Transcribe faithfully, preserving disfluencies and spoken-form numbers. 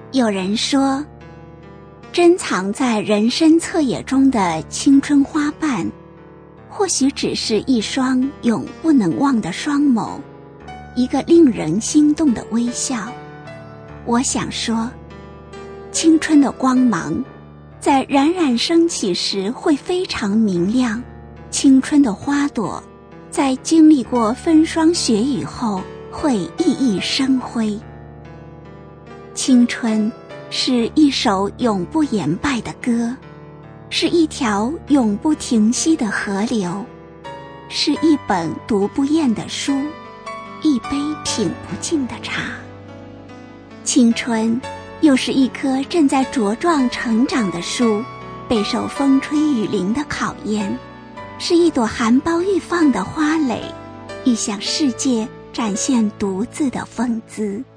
有人说，珍藏在人生侧野中的青春花瓣，或许只是一双永不能忘的双眸，一个令人心动的微笑。我想说，青春的光芒在冉冉升起时会非常明亮，青春的花朵在经历过风霜雪雨后会熠熠生辉。青春是一首永不言败的歌，是一条永不停息的河流，是一本读不厌的书，一杯品不尽的茶。青春又是一棵正在茁壮成长的树，备受风吹雨淋的考验，是一朵含苞欲放的花蕾，欲向世界展现独自的风姿。